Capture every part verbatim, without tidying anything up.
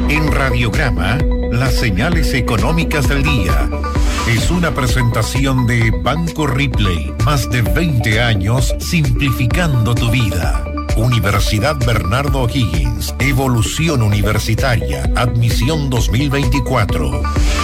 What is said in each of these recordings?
En Radiograma, las señales económicas del día. Es una presentación de Banco Ripley, más de veinte años simplificando tu vida. Universidad Bernardo O'Higgins, evolución universitaria, admisión dos mil veinticuatro.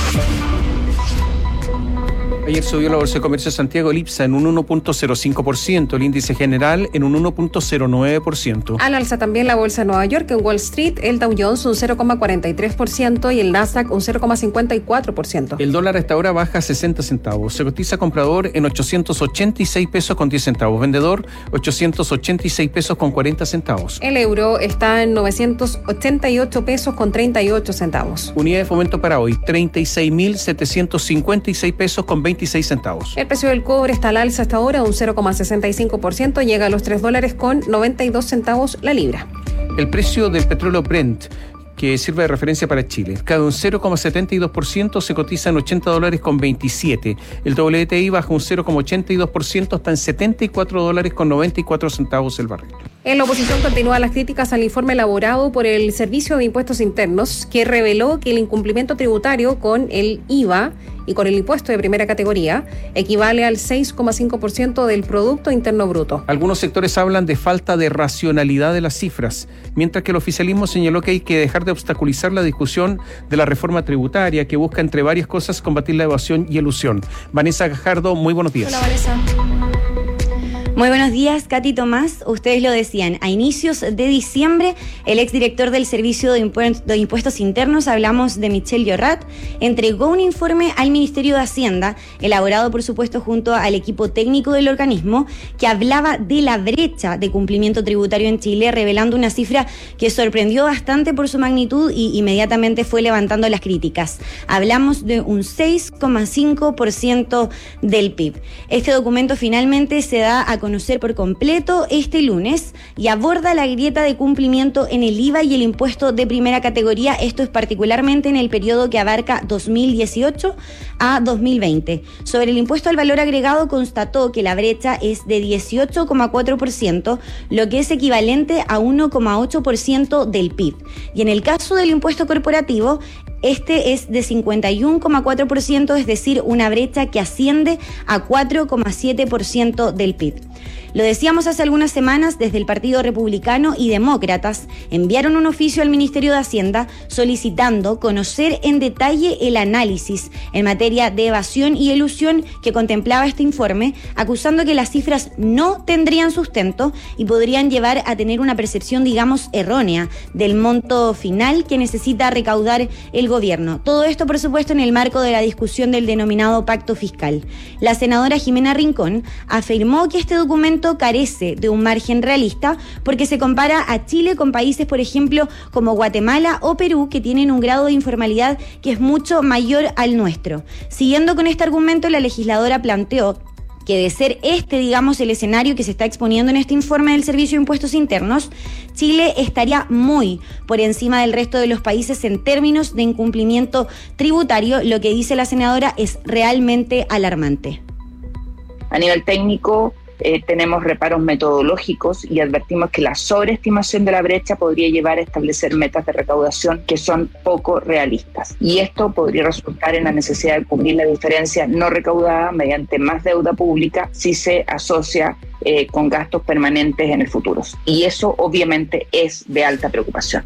Ayer subió la Bolsa de Comercio de Santiago, el IPSA, en un uno punto cero cinco por ciento, el índice general en un uno punto cero nueve por ciento. Al alza también la Bolsa de Nueva York, en Wall Street, el Dow Jones un cero coma cuarenta y tres por ciento y el Nasdaq un cero coma cincuenta y cuatro por ciento. El dólar a esta hora baja sesenta centavos. Se cotiza comprador en ochocientos ochenta y seis pesos con diez centavos. Vendedor, ochocientos ochenta y seis pesos con cuarenta centavos. El euro está en novecientos ochenta y ocho pesos con treinta y ocho centavos. Unidad de fomento para hoy, treinta y seis mil setecientos cincuenta y seis pesos con veintiséis centavos. El precio del cobre está al alza hasta ahora un cero coma sesenta y cinco por ciento, llega a los tres dólares con noventa y dos centavos la libra. El precio del petróleo Brent, que sirve de referencia para Chile, cae un cero coma setenta y dos por ciento, se cotiza en ochenta dólares con veintisiete. El W T I baja un cero coma ochenta y dos por ciento, está en setenta y cuatro dólares con noventa y cuatro centavos el barril. En la oposición continúan las críticas al informe elaborado por el Servicio de Impuestos Internos, que reveló que el incumplimiento tributario con el I V A y con el impuesto de primera categoría equivale al seis coma cinco por ciento del Producto Interno Bruto. Algunos sectores hablan de falta de racionalidad de las cifras, mientras que el oficialismo señaló que hay que dejar de obstaculizar la discusión de la reforma tributaria, que busca, entre varias cosas, combatir la evasión y elusión. Vanessa Gajardo, muy buenos días. Hola, Vanessa. Muy buenos días, Katy Tomás. Ustedes lo decían, a inicios de diciembre, el exdirector del Servicio de, Impu- de Impuestos Internos, hablamos de Michel Llorrat, entregó un informe al Ministerio de Hacienda, elaborado por supuesto junto al equipo técnico del organismo, que hablaba de la brecha de cumplimiento tributario en Chile, revelando una cifra que sorprendió bastante por su magnitud y inmediatamente fue levantando las críticas. Hablamos de un seis coma cinco por ciento del P I B. Este documento finalmente se da a conocer por completo este lunes y aborda la grieta de cumplimiento en el I V A y el impuesto de primera categoría. Esto es particularmente en el periodo que abarca dos mil dieciocho a dos mil veinte. Sobre el impuesto al valor agregado, constató que la brecha es de dieciocho coma cuatro por ciento, lo que es equivalente a uno coma ocho por ciento del P I B. Y en el caso del impuesto corporativo, este es de cincuenta y uno coma cuatro por ciento, es decir, una brecha que asciende a cuatro coma siete por ciento del P I B. Lo decíamos hace algunas semanas, desde el Partido Republicano y Demócratas enviaron un oficio al Ministerio de Hacienda solicitando conocer en detalle el análisis en materia de evasión y elusión que contemplaba este informe, acusando que las cifras no tendrían sustento y podrían llevar a tener una percepción, digamos, errónea del monto final que necesita recaudar el gobierno. Todo esto, por supuesto, en el marco de la discusión del denominado pacto fiscal. La senadora Jimena Rincón afirmó que este documento carece de un margen realista porque se compara a Chile con países, por ejemplo, como Guatemala o Perú, que tienen un grado de informalidad que es mucho mayor al nuestro. Siguiendo con este argumento, la legisladora planteó que de ser este, digamos, el escenario que se está exponiendo en este informe del Servicio de Impuestos Internos, Chile estaría muy por encima del resto de los países en términos de incumplimiento tributario. Lo que dice la senadora es realmente alarmante. A nivel técnico, Eh, tenemos reparos metodológicos y advertimos que la sobreestimación de la brecha podría llevar a establecer metas de recaudación que son poco realistas. Y esto podría resultar en la necesidad de cubrir la diferencia no recaudada mediante más deuda pública si se asocia eh, con gastos permanentes en el futuro. Y eso obviamente es de alta preocupación.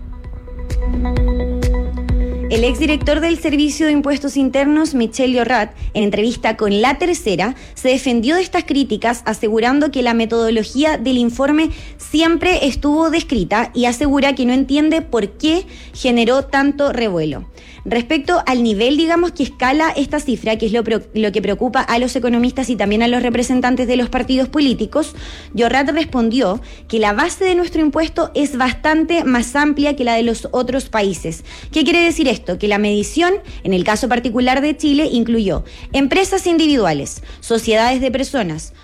El exdirector del Servicio de Impuestos Internos, Michel Llorrat, en entrevista con La Tercera, se defendió de estas críticas, asegurando que la metodología del informe siempre estuvo descrita y asegura que no entiende por qué generó tanto revuelo. Respecto al nivel, digamos, que escala esta cifra, que es lo, pro, lo que preocupa a los economistas y también a los representantes de los partidos políticos, Llorrat respondió que la base de nuestro impuesto es bastante más amplia que la de los otros países. ¿Qué quiere decir esto? Que la medición, en el caso particular de Chile, incluyó empresas individuales, sociedades de personas,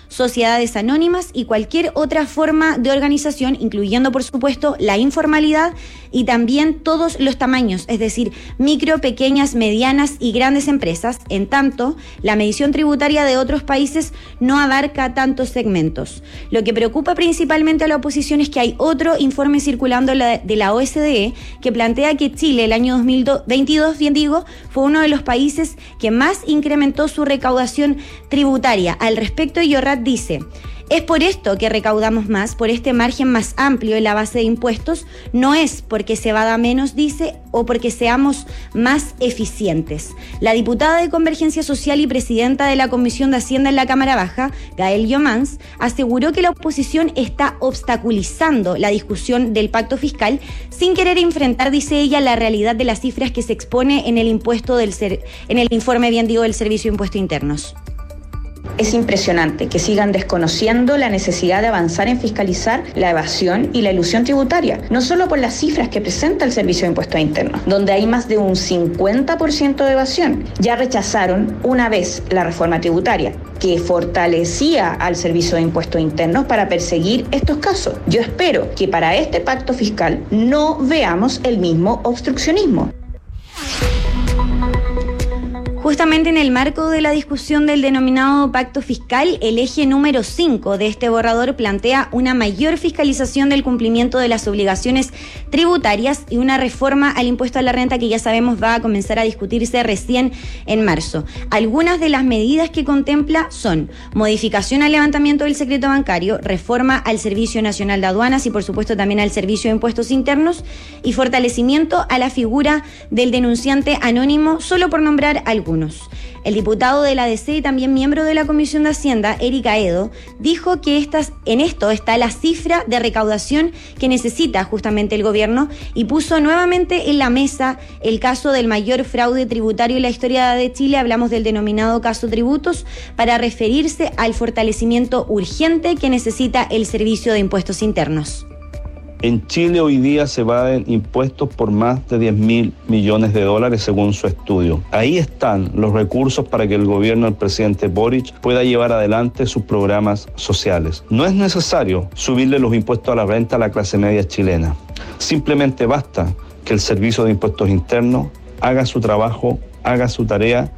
sociedades anónimas y cualquier otra forma de organización, incluyendo, por supuesto, la informalidad y también todos los tamaños, es decir, micro, pequeñas, medianas y grandes empresas. En tanto, la medición tributaria de otros países no abarca tantos segmentos. Lo que preocupa principalmente a la oposición es que hay otro informe circulando de la O E C D E que plantea que Chile el año dos mil veintidós, bien digo, fue uno de los países que más incrementó su recaudación tributaria. Al respecto, Llorrat dice: es por esto que recaudamos más, por este margen más amplio en la base de impuestos, no es porque se evada menos, dice, o porque seamos más eficientes. La diputada de Convergencia Social y presidenta de la Comisión de Hacienda en la Cámara Baja, Gael Llomans, aseguró que la oposición está obstaculizando la discusión del pacto fiscal sin querer enfrentar, dice ella, la realidad de las cifras que se expone en el impuesto del ser, en el informe, bien digo, del Servicio de Impuestos Internos. Es impresionante que sigan desconociendo la necesidad de avanzar en fiscalizar la evasión y la elusión tributaria, no solo por las cifras que presenta el Servicio de Impuestos Internos, donde hay más de un cincuenta por ciento de evasión. Ya rechazaron una vez la reforma tributaria, que fortalecía al Servicio de Impuestos Internos para perseguir estos casos. Yo espero que para este pacto fiscal no veamos el mismo obstruccionismo. Justamente en el marco de la discusión del denominado pacto fiscal, el eje número cinco de este borrador plantea una mayor fiscalización del cumplimiento de las obligaciones tributarias y una reforma al impuesto a la renta que ya sabemos va a comenzar a discutirse recién en marzo. Algunas de las medidas que contempla son modificación al levantamiento del secreto bancario, reforma al Servicio Nacional de Aduanas y por supuesto también al Servicio de Impuestos Internos y fortalecimiento a la figura del denunciante anónimo, solo por nombrar algunos. El diputado de la D C y también miembro de la Comisión de Hacienda, Eric Aedo, dijo que estas, en esto está la cifra de recaudación que necesita justamente el gobierno y puso nuevamente en la mesa el caso del mayor fraude tributario en la historia de Chile. Hablamos del denominado caso Tributos para referirse al fortalecimiento urgente que necesita el Servicio de Impuestos Internos. En Chile hoy día se evaden impuestos por más de diez mil millones de dólares según su estudio. Ahí están los recursos para que el gobierno del presidente Boric pueda llevar adelante sus programas sociales. No es necesario subirle los impuestos a la renta a la clase media chilena. Simplemente basta que el Servicio de Impuestos Internos haga su trabajo, haga su tarea.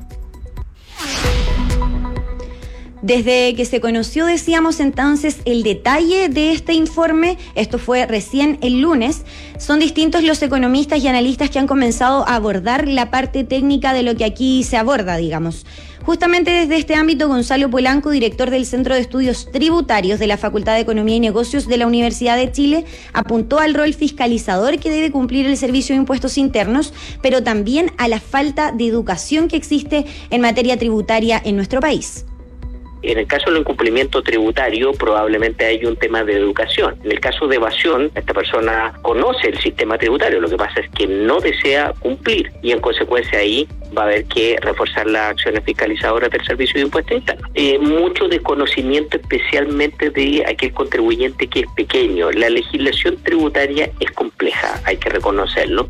Desde que se conoció, decíamos entonces, el detalle de este informe, esto fue recién el lunes, son distintos los economistas y analistas que han comenzado a abordar la parte técnica de lo que aquí se aborda, digamos. Justamente desde este ámbito, Gonzalo Polanco, director del Centro de Estudios Tributarios de la Facultad de Economía y Negocios de la Universidad de Chile, apuntó al rol fiscalizador que debe cumplir el Servicio de Impuestos Internos, pero también a la falta de educación que existe en materia tributaria en nuestro país. En el caso del incumplimiento tributario, probablemente hay un tema de educación. En el caso de evasión, esta persona conoce el sistema tributario, lo que pasa es que no desea cumplir y en consecuencia ahí va a haber que reforzar las acciones fiscalizadoras del Servicio de Impuestos Internos. Eh, mucho desconocimiento especialmente de aquel contribuyente que es pequeño. La legislación tributaria es compleja, hay que reconocerlo.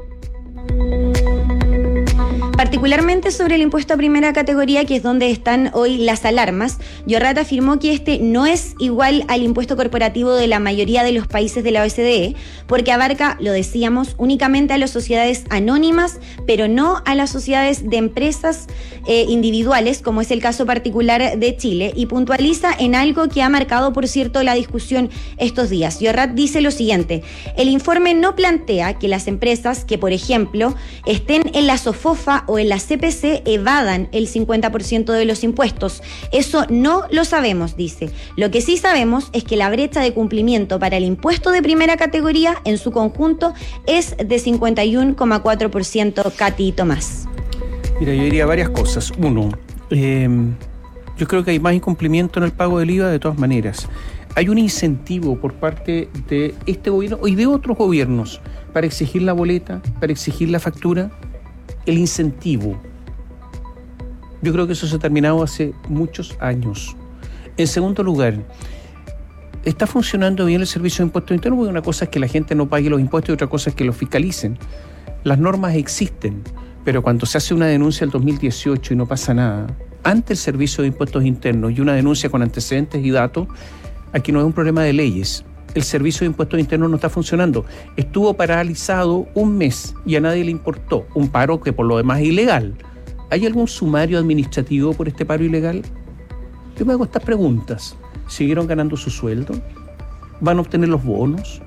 Particularmente sobre el impuesto a primera categoría, que es donde están hoy las alarmas, Llorrat afirmó que este no es igual al impuesto corporativo de la mayoría de los países de la O E C D E, porque abarca, lo decíamos, únicamente a las sociedades anónimas, pero no a las sociedades de empresas eh, individuales, como es el caso particular de Chile, y puntualiza en algo que ha marcado, por cierto, la discusión estos días. Llorrat dice lo siguiente: el informe no plantea que las empresas que, por ejemplo, estén en la SOFOFA o en la C P C evadan el cincuenta por ciento de los impuestos. Eso no lo sabemos, dice. Lo que sí sabemos es que la brecha de cumplimiento para el impuesto de primera categoría en su conjunto es de cincuenta y uno coma cuatro por ciento. Katy Tomás. Mira, yo diría varias cosas. Uno, eh, yo creo que hay más incumplimiento en el pago del I V A de todas maneras. Hay un incentivo por parte de este gobierno y de otros gobiernos para exigir la boleta, para exigir la factura. El incentivo. Yo creo que eso se ha terminado hace muchos años. En segundo lugar, ¿está funcionando bien el Servicio de Impuestos Internos? Porque una cosa es que la gente no pague los impuestos y otra cosa es que los fiscalicen. Las normas existen, pero cuando se hace una denuncia del dos mil dieciocho y no pasa nada, ante el Servicio de Impuestos Internos y una denuncia con antecedentes y datos, aquí no es un problema de leyes. El Servicio de Impuestos Internos no está funcionando. Estuvo paralizado un mes y a nadie le importó. Un paro que por lo demás es ilegal. ¿Hay algún sumario administrativo por este paro ilegal? Yo me hago estas preguntas. ¿Siguieron ganando su sueldo? ¿Van a obtener los bonos?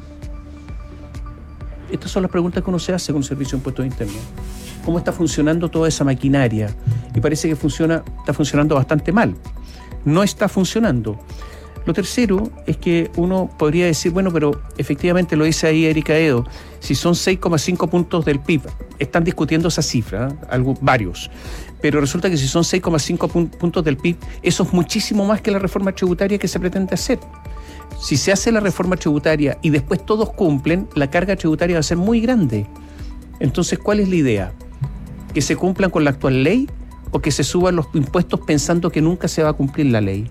Estas son las preguntas que uno se hace con el Servicio de Impuestos Internos. ¿Cómo está funcionando toda esa maquinaria? Y parece que funciona, está funcionando bastante mal. No está funcionando. Lo tercero es que uno podría decir, bueno, pero efectivamente lo dice ahí Erika Edo, si son seis coma cinco puntos del P I B, están discutiendo esa cifra, ¿eh? Algo, varios, pero resulta que si son seis coma cinco puntos del P I B, eso es muchísimo más que la reforma tributaria que se pretende hacer. Si se hace la reforma tributaria y después todos cumplen, la carga tributaria va a ser muy grande. Entonces, ¿cuál es la idea? ¿Que se cumplan con la actual ley o que se suban los impuestos pensando que nunca se va a cumplir la ley?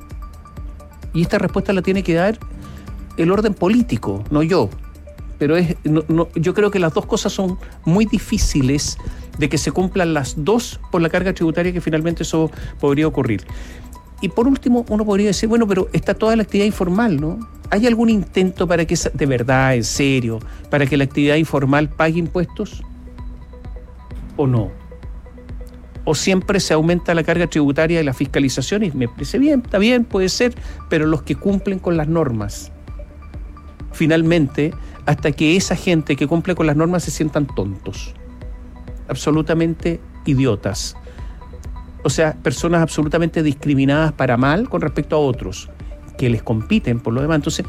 Y esta respuesta la tiene que dar el orden político, no yo. Pero es, no, no, yo creo que las dos cosas son muy difíciles de que se cumplan las dos por la carga tributaria, que finalmente eso podría ocurrir. Y por último, uno podría decir, bueno, pero está toda la actividad informal, ¿no? ¿Hay algún intento para que, de verdad, en serio, para que la actividad informal pague impuestos? ¿O no? ¿O siempre se aumenta la carga tributaria de la fiscalización? Y me parece bien, está bien, puede ser, pero los que cumplen con las normas. Finalmente, hasta que esa gente que cumple con las normas se sientan tontos, absolutamente idiotas. O sea, personas absolutamente discriminadas para mal con respecto a otros, que les compiten por lo demás. Entonces,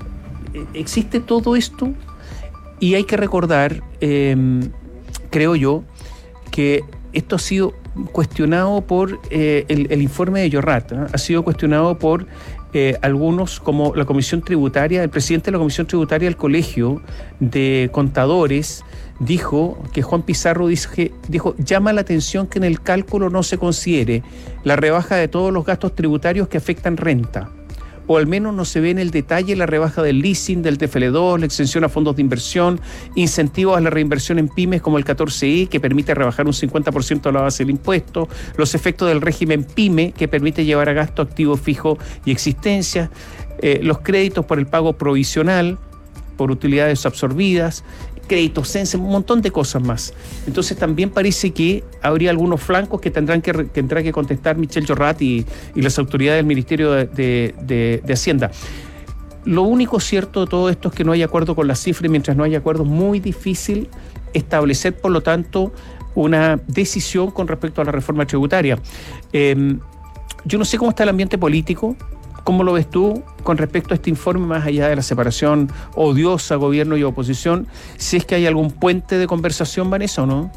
existe todo esto y hay que recordar, eh, creo yo, que esto ha sido cuestionado por eh, el, el informe de Llorrat, ¿eh? Ha sido cuestionado por eh, algunos, como la Comisión Tributaria, el presidente de la Comisión Tributaria del Colegio de Contadores dijo que Juan Pizarro dije, dijo, llama la atención que en el cálculo no se considere la rebaja de todos los gastos tributarios que afectan renta, o al menos no se ve en el detalle la rebaja del leasing, del T F L dos, la exención a fondos de inversión, incentivos a la reinversión en pymes como el catorce E, que permite rebajar un cincuenta por ciento de la base del impuesto, los efectos del régimen PYME, que permite llevar a gasto activo fijo y existencia, eh, los créditos por el pago provisional, por utilidades absorbidas, créditos Sense, un montón de cosas más. Entonces también parece que habría algunos flancos que tendrán que, que, tendrá que contestar Michel Llorrat y, y las autoridades del Ministerio de, de, de, de Hacienda. Lo único cierto de todo esto es que no hay acuerdo con las cifras, y mientras no hay acuerdo es muy difícil establecer, por lo tanto, una decisión con respecto a la reforma tributaria. Eh, yo no sé cómo está el ambiente político. ¿Cómo lo ves tú con respecto a este informe, más allá de la separación odiosa, gobierno y oposición? Si es que hay algún puente de conversación, Vanessa, ¿o no?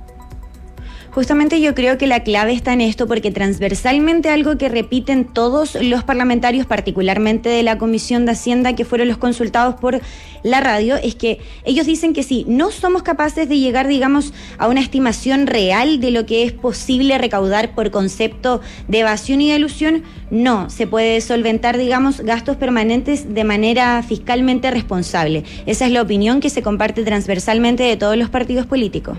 Justamente yo creo que la clave está en esto, porque transversalmente algo que repiten todos los parlamentarios, particularmente de la Comisión de Hacienda, que fueron los consultados por la radio, es que ellos dicen que si no somos capaces de llegar, digamos, a una estimación real de lo que es posible recaudar por concepto de evasión y de elusión, no se puede solventar, digamos, gastos permanentes de manera fiscalmente responsable. Esa es la opinión que se comparte transversalmente de todos los partidos políticos.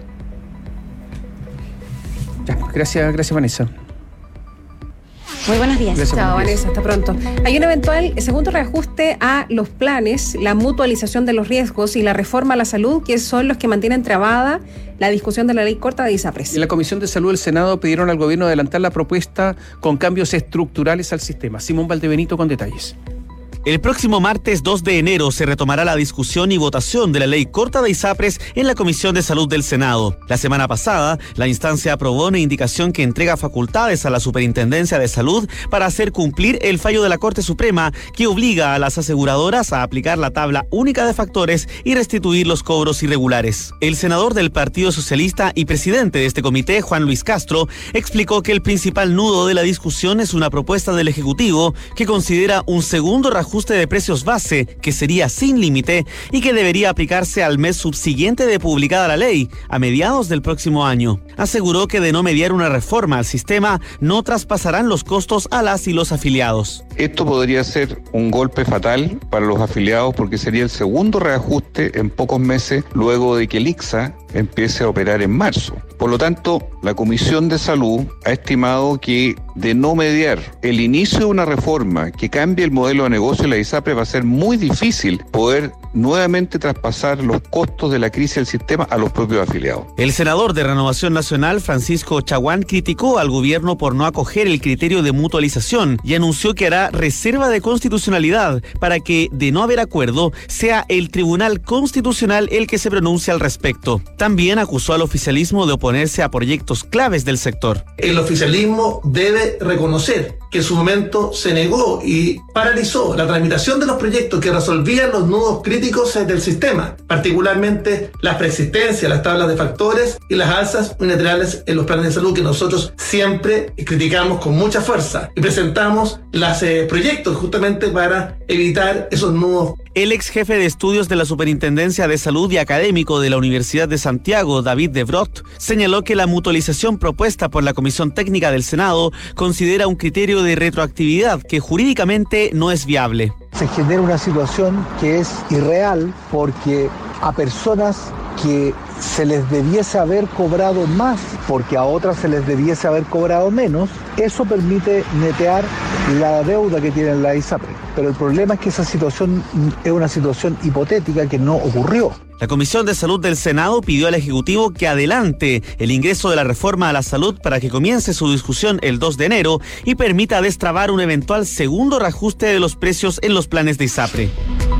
Gracias, gracias Vanessa. Muy buenos días. Gracias, Chao, Vanessa, hasta pronto. Hay un eventual segundo reajuste a los planes, la mutualización de los riesgos y la reforma a la salud, que son los que mantienen trabada la discusión de la ley corta de ISAPRES. En la Comisión de Salud del Senado pidieron al gobierno adelantar la propuesta con cambios estructurales al sistema. Simón Valdebenito con detalles. El próximo martes dos de enero se retomará la discusión y votación de la ley corta de ISAPRES en la Comisión de Salud del Senado. La semana pasada, la instancia aprobó una indicación que entrega facultades a la Superintendencia de Salud para hacer cumplir el fallo de la Corte Suprema que obliga a las aseguradoras a aplicar la tabla única de factores y restituir los cobros irregulares. El senador del Partido Socialista y presidente de este comité, Juan Luis Castro, explicó que el principal nudo de la discusión es una propuesta del Ejecutivo que considera un segundo reajuste reajuste de precios base, que sería sin límite y que debería aplicarse al mes subsiguiente de publicada la ley, a mediados del próximo año. Aseguró que de no mediar una reforma al sistema, no traspasarán los costos a las y los afiliados. Esto podría ser un golpe fatal para los afiliados porque sería el segundo reajuste en pocos meses luego de que el I C S A empiece a operar en marzo. Por lo tanto, la Comisión de Salud ha estimado que de no mediar el inicio de una reforma que cambie el modelo de negocio de la ISAPRES va a ser muy difícil poder nuevamente traspasar los costos de la crisis del sistema a los propios afiliados. El senador de Renovación Nacional, Francisco Chaguán, criticó al gobierno por no acoger el criterio de mutualización y anunció que hará reserva de constitucionalidad para que, de no haber acuerdo, sea el Tribunal Constitucional el que se pronuncie al respecto. También acusó al oficialismo de oponerse a proyectos claves del sector. El oficialismo debe reconocer que en su momento se negó y paralizó la tramitación de los proyectos que resolvían los nudos críticos del sistema, particularmente la preexistencia, las tablas de factores y las alzas unilaterales en los planes de salud que nosotros siempre criticamos con mucha fuerza y presentamos los eh, proyectos justamente para evitar esos nudos. El ex jefe de estudios de la Superintendencia de Salud y académico de la Universidad de Santiago, David de Brot, señaló que la mutualización propuesta por la Comisión Técnica del Senado considera un criterio de retroactividad que jurídicamente no es viable. Se genera una situación que es irreal porque a personas que se les debiese haber cobrado más porque a otras se les debiese haber cobrado menos, eso permite netear la deuda que tiene la ISAPRES. Pero el problema es que esa situación es una situación hipotética que no ocurrió. La Comisión de Salud del Senado pidió al Ejecutivo que adelante el ingreso de la reforma a la salud para que comience su discusión el dos de enero y permita destrabar un eventual segundo reajuste de los precios en los planes de ISAPRE.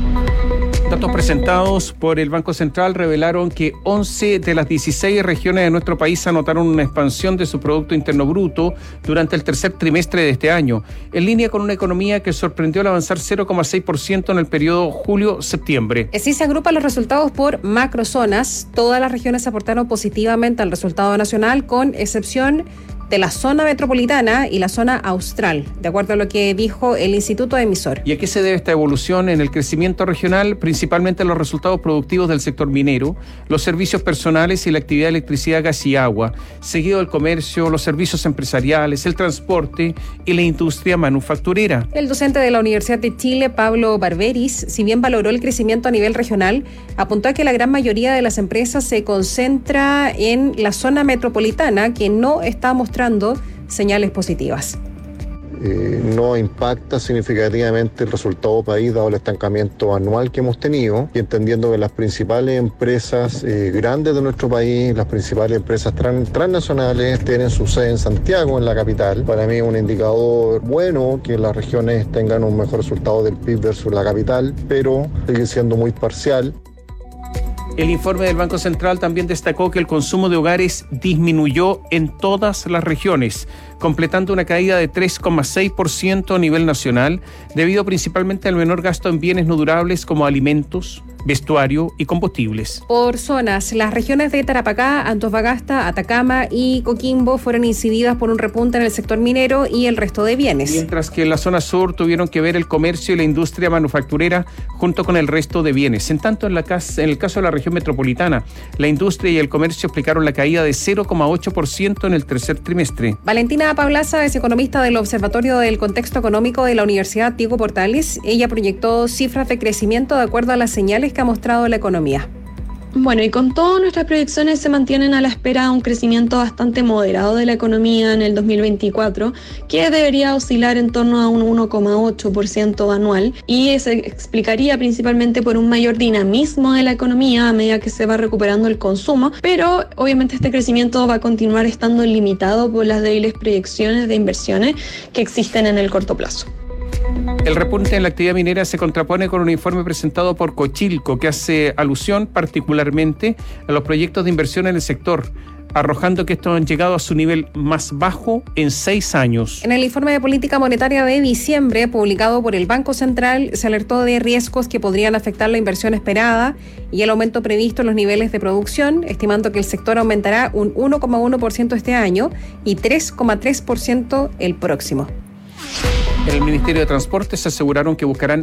Datos presentados por el Banco Central revelaron que once de las dieciséis regiones de nuestro país anotaron una expansión de su Producto Interno Bruto durante el tercer trimestre de este año, en línea con una economía que sorprendió al avanzar cero coma seis por ciento en el periodo julio-septiembre. Así se agrupan los resultados por macrozonas. Todas las regiones aportaron positivamente al resultado nacional, con excepción de la zona metropolitana y la zona austral, de acuerdo a lo que dijo el Instituto Emisor. ¿Y a qué se debe esta evolución en el crecimiento regional? Principalmente los resultados productivos del sector minero, los servicios personales y la actividad de electricidad, gas y agua, seguido del comercio, los servicios empresariales, el transporte y la industria manufacturera. El docente de la Universidad de Chile, Pablo Barberis, si bien valoró el crecimiento a nivel regional, apuntó a que la gran mayoría de las empresas se concentra en la zona metropolitana, que no está mostrando señales positivas. Eh, no impacta significativamente el resultado país dado el estancamiento anual que hemos tenido, y entendiendo que las principales empresas eh, grandes de nuestro país, las principales empresas tran, transnacionales tienen su sede en Santiago, en la capital. Para mí es un indicador bueno que las regiones tengan un mejor resultado del P I B versus la capital, pero sigue siendo muy parcial. El informe del Banco Central también destacó que el consumo de hogares disminuyó en todas las regiones, completando una caída de tres coma seis por ciento a nivel nacional, debido principalmente al menor gasto en bienes no durables como alimentos, vestuario y combustibles. Por zonas, las regiones de Tarapacá, Antofagasta, Atacama y Coquimbo fueron incididas por un repunte en el sector minero y el resto de bienes. Mientras que en la zona sur tuvieron que ver el comercio y la industria manufacturera junto con el resto de bienes. En tanto, en, la casa, en el caso de la región metropolitana, la industria y el comercio explicaron la caída de cero coma ocho por ciento en el tercer trimestre. Valentina Paulaza es economista del Observatorio del Contexto Económico de la Universidad Diego Portales. Ella proyectó cifras de crecimiento de acuerdo a las señales que ha mostrado la economía. Bueno, y con todas nuestras proyecciones se mantienen a la espera de un crecimiento bastante moderado de la economía en el dos mil veinticuatro, que debería oscilar en torno a un uno coma ocho por ciento anual, y se explicaría principalmente por un mayor dinamismo de la economía a medida que se va recuperando el consumo, pero obviamente este crecimiento va a continuar estando limitado por las débiles proyecciones de inversiones que existen en el corto plazo. El repunte en la actividad minera se contrapone con un informe presentado por Cochilco que hace alusión particularmente a los proyectos de inversión en el sector, arrojando que estos han llegado a su nivel más bajo en seis años. En el informe de política monetaria de diciembre, publicado por el Banco Central, se alertó de riesgos que podrían afectar la inversión esperada y el aumento previsto en los niveles de producción, estimando que el sector aumentará un uno coma uno por ciento este año y tres coma tres por ciento el próximo. En el Ministerio de Transportes aseguraron que buscarán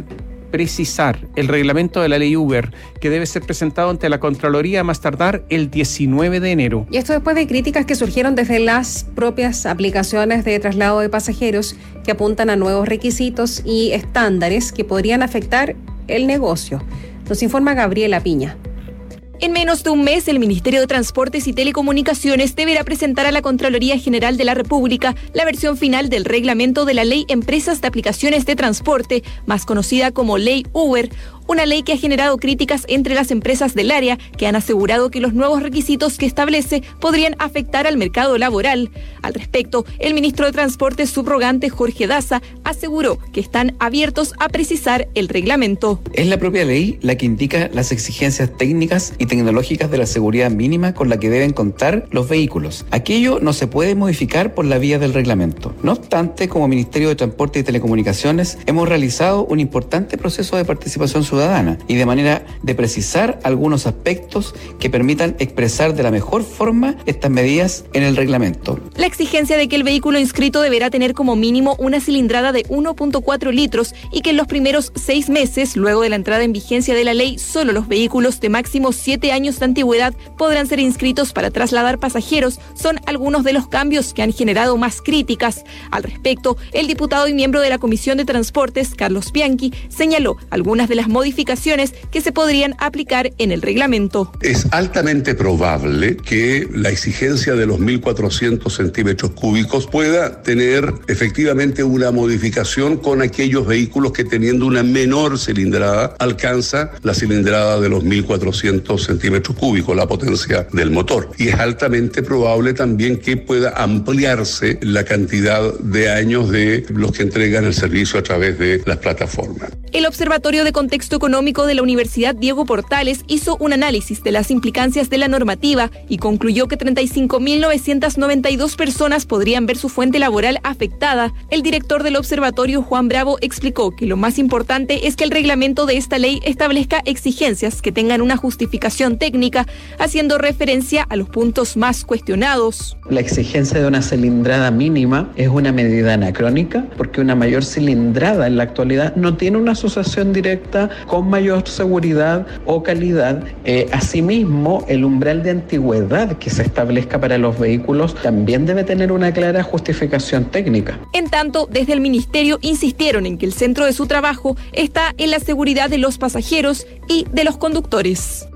precisar el reglamento de la ley Uber, que debe ser presentado ante la Contraloría a más tardar el diecinueve de enero. Y esto después de críticas que surgieron desde las propias aplicaciones de traslado de pasajeros que apuntan a nuevos requisitos y estándares que podrían afectar el negocio. Nos informa Gabriela Piña. En menos de un mes, el Ministerio de Transportes y Telecomunicaciones deberá presentar a la Contraloría General de la República la versión final del reglamento de la Ley Empresas de Aplicaciones de Transporte, más conocida como Ley Uber, una ley que ha generado críticas entre las empresas del área, que han asegurado que los nuevos requisitos que establece podrían afectar al mercado laboral. Al respecto, el ministro de Transportes subrogante, Jorge Daza, aseguró que están abiertos a precisar el reglamento. Es la propia ley la que indica las exigencias técnicas y tecnológicas de la seguridad mínima con la que deben contar los vehículos. Aquello no se puede modificar por la vía del reglamento. No obstante, como Ministerio de Transporte y Telecomunicaciones, hemos realizado un importante proceso de participación ciudadana y de manera de precisar algunos aspectos que permitan expresar de la mejor forma estas medidas en el reglamento. La exigencia de que el vehículo inscrito deberá tener como mínimo una cilindrada de uno punto cuatro litros y que en los primeros seis meses, luego de la entrada en vigencia de la ley, solo los vehículos de máximo siete años de antigüedad podrán ser inscritos para trasladar pasajeros, son algunos de los cambios que han generado más críticas. Al respecto, el diputado y miembro de la Comisión de Transportes, Carlos Bianchi, señaló algunas de las modificaciones que se podrían aplicar en el reglamento. Es altamente probable que la exigencia de los mil cuatrocientos centímetros cúbicos pueda tener efectivamente una modificación con aquellos vehículos que, teniendo una menor cilindrada, alcanza la cilindrada de los mil cuatrocientos centímetros cúbicos, la potencia del motor. Y es altamente probable también que pueda ampliarse la cantidad de años de los que entregan el servicio a través de las plataformas. El Observatorio de Contexto Económico de la Universidad Diego Portales hizo un análisis de las implicancias de la normativa y concluyó que treinta y cinco mil novecientas noventa y dos personas podrían ver su fuente laboral afectada. El director del observatorio, Juan Bravo, explicó que lo más importante es que el reglamento de esta ley establezca exigencias que tengan una justificación técnica, haciendo referencia a los puntos más cuestionados. La exigencia de una cilindrada mínima es una medida anacrónica porque una mayor cilindrada en la actualidad no tiene una asociación directa con mayor seguridad o calidad. Eh, asimismo, el umbral de antigüedad que se establezca para los vehículos también debe tener una clara justificación técnica. En tanto, desde el Ministerio insistieron en que el centro de su trabajo está en la seguridad de los pasajeros y de los conductores.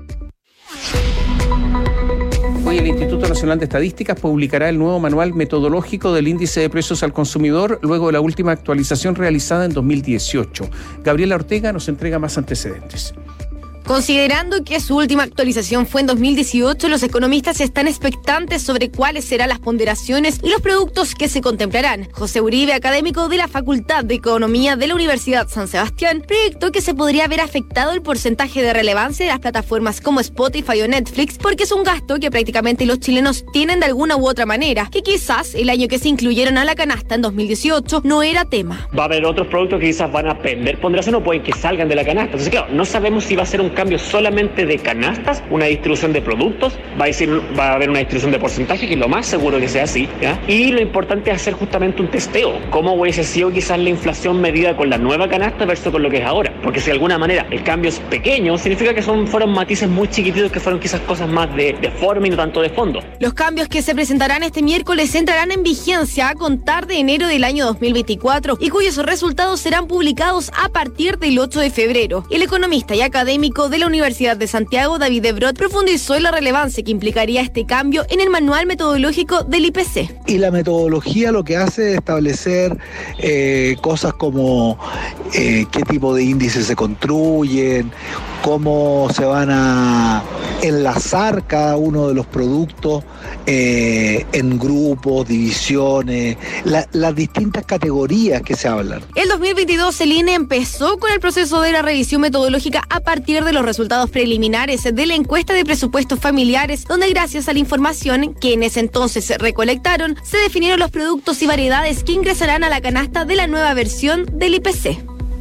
Hoy el Instituto Nacional de Estadísticas publicará el nuevo manual metodológico del índice de precios al consumidor luego de la última actualización realizada en dos mil dieciocho. Gabriela Ortega nos entrega más antecedentes. Considerando que su última actualización fue en dos mil dieciocho, los economistas están expectantes sobre cuáles serán las ponderaciones y los productos que se contemplarán. José Uribe, académico de la Facultad de Economía de la Universidad San Sebastián, proyectó que se podría haber afectado el porcentaje de relevancia de las plataformas como Spotify o Netflix, porque es un gasto que prácticamente los chilenos tienen de alguna u otra manera, que quizás el año que se incluyeron a la canasta en dos mil dieciocho no era tema. Va a haber otros productos que quizás van a perder ponderación o pueden que salgan de la canasta. Entonces, claro, no sabemos si va a ser un cambio solamente de canastas, una distribución de productos, va a, decir, va a haber una distribución de porcentaje, que es lo más seguro que sea así, ¿ya? Y lo importante es hacer justamente un testeo, cómo hubiese sido quizás la inflación medida con la nueva canasta versus con lo que es ahora, porque si de alguna manera el cambio es pequeño, significa que son fueron matices muy chiquititos, que fueron quizás cosas más de, de forma y no tanto de fondo. Los cambios que se presentarán este miércoles entrarán en vigencia a contar de enero del año dos mil veinticuatro y cuyos resultados serán publicados a partir del ocho de febrero. El economista y académico de la Universidad de Santiago, David Ebrot, profundizó en la relevancia que implicaría este cambio en el manual metodológico del I P C. Y la metodología lo que hace es establecer eh, cosas como eh, qué tipo de índices se construyen, cómo se van a enlazar cada uno de los productos eh, en grupos, divisiones, la, las distintas categorías que se hablan. El dos mil veintidós el I N E empezó con el proceso de la revisión metodológica a partir de los resultados preliminares de la encuesta de presupuestos familiares, donde gracias a la información que en ese entonces se recolectaron, se definieron los productos y variedades que ingresarán a la canasta de la nueva versión del I P C.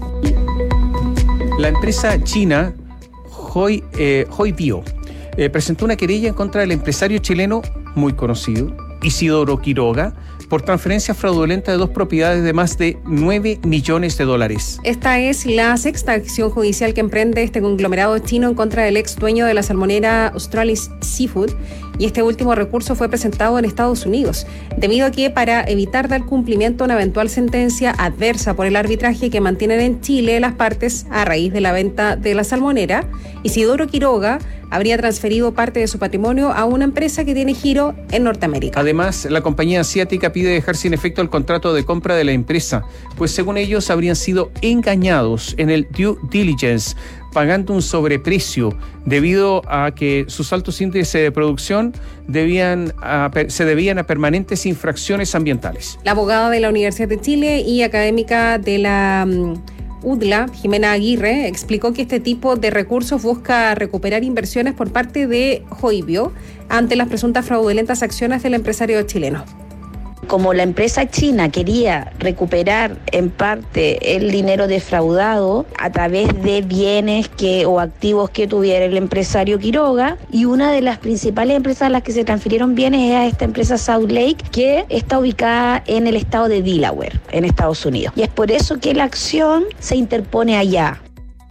La empresa china Hoi, eh, Hoi Bio eh, presentó una querella en contra del empresario chileno muy conocido, Isidoro Quiroga por transferencia fraudulenta de dos propiedades de más de nueve millones de dólares. Esta es la sexta acción judicial que emprende este conglomerado chino en contra del ex dueño de la salmonera Australis Seafood, y este último recurso fue presentado en Estados Unidos, debido a que para evitar dar cumplimiento a una eventual sentencia adversa por el arbitraje que mantienen en Chile las partes a raíz de la venta de la salmonera, Isidoro Quiroga habría transferido parte de su patrimonio a una empresa que tiene giro en Norteamérica. Además, la compañía asiática pide dejar sin efecto el contrato de compra de la empresa, pues según ellos habrían sido engañados en el due diligence, pagando un sobreprecio debido a que sus altos índices de producción debían a, se debían a permanentes infracciones ambientales. La abogada de la Universidad de Chile y académica de la um, U D L A, Jimena Aguirre, explicó que este tipo de recursos busca recuperar inversiones por parte de Hoibio ante las presuntas fraudulentas acciones del empresario chileno. Como la empresa china quería recuperar en parte el dinero defraudado a través de bienes que o activos que tuviera el empresario Quiroga, y una de las principales empresas a las que se transfirieron bienes es a esta empresa South Lake, que está ubicada en el estado de Delaware, en Estados Unidos. Y es por eso que la acción se interpone allá.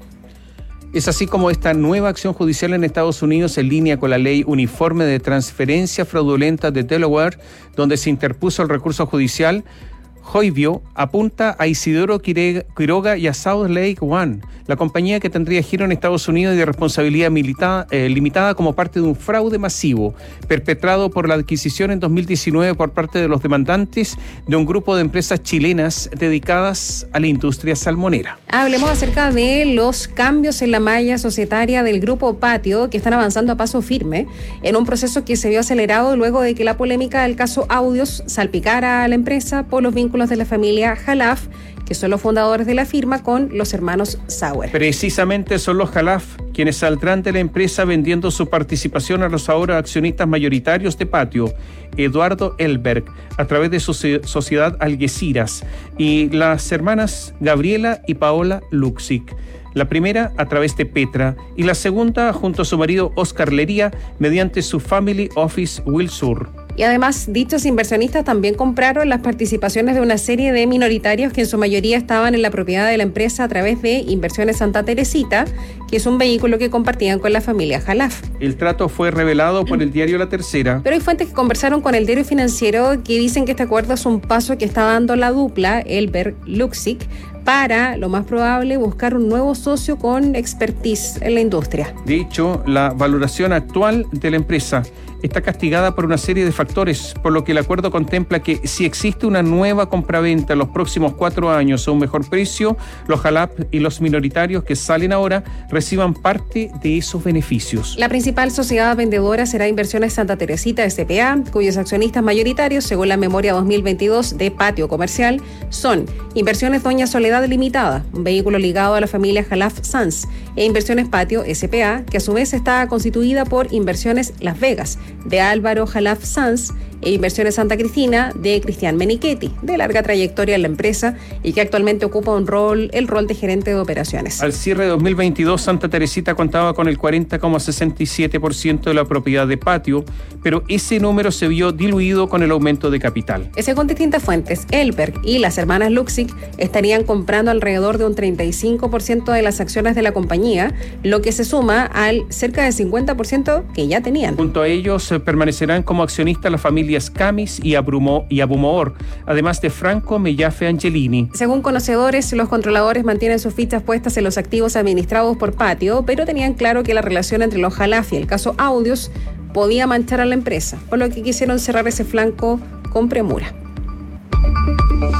Es así como esta nueva acción judicial en Estados Unidos, en línea con la ley uniforme de transferencia fraudulenta de Delaware, donde se interpuso el recurso judicial, Hoibio apunta a Isidoro Quiroga y a South Lake One, la compañía que tendría giro en Estados Unidos y de responsabilidad militada, eh, limitada como parte de un fraude masivo perpetrado por la adquisición en dos mil diecinueve por parte de los demandantes de un grupo de empresas chilenas dedicadas a la industria salmonera. Hablemos acerca de los cambios en la malla societaria del Grupo Patio, que están avanzando a paso firme en un proceso que se vio acelerado luego de que la polémica del caso Audios salpicara a la empresa por los vínculos de la familia Jalaf, que son los fundadores de la firma, con los hermanos Sauer. Precisamente son los Jalaf quienes saldrán de la empresa vendiendo su participación a los ahora accionistas mayoritarios de Patio, Eduardo Elberg, a través de su sociedad Algeciras, y las hermanas Gabriela y Paola Luxic. La primera a través de Petra y la segunda junto a su marido Oscar Lería mediante su Family Office Wilsur. Y además, dichos inversionistas también compraron las participaciones de una serie de minoritarios que en su mayoría estaban en la propiedad de la empresa a través de Inversiones Santa Teresita, que es un vehículo que compartían con la familia Jalaf. El trato fue revelado por el diario La Tercera. Pero hay fuentes que conversaron con el diario financiero que dicen que este acuerdo es un paso que está dando la dupla Elberg-Luxic para, lo más probable, buscar un nuevo socio con expertise en la industria. De hecho, la valoración actual de la empresa está castigada por una serie de factores, por lo que el acuerdo contempla que si existe una nueva compraventa en los próximos cuatro años a un mejor precio, los Jalap y los minoritarios que salen ahora reciban parte de esos beneficios. La principal sociedad vendedora será Inversiones Santa Teresita S P A, cuyos accionistas mayoritarios, según la memoria dos mil veintidós de Patio Comercial, son Inversiones Doña Soledad Limitada, un vehículo ligado a la familia Jalaf Sanz, e Inversiones Patio S P A, que a su vez está constituida por Inversiones Las Vegas, de Álvaro Jalaf Sanz, e Inversiones Santa Cristina, de Cristian Menichetti, de larga trayectoria en la empresa y que actualmente ocupa un rol, el rol de gerente de operaciones. Al cierre de dos mil veintidós, Santa Teresita contaba con el cuarenta coma sesenta y siete por ciento de la propiedad de Patio, pero ese número se vio diluido con el aumento de capital. Según distintas fuentes, Elberg y las hermanas Luxic estarían comprando alrededor de un treinta y cinco por ciento de las acciones de la compañía, lo que se suma al cerca del cincuenta por ciento que ya tenían. Junto a ellos eh, permanecerán como accionistas las familias Camis y, Abrumo, y Abumoor, además de Franco Mellafe Angelini. Según conocedores, los controladores mantienen sus fichas puestas en los activos administrados por Patio, pero tenían claro que la relación entre los Jalaf y el caso Audios podía manchar a la empresa, por lo que quisieron cerrar ese flanco con premura.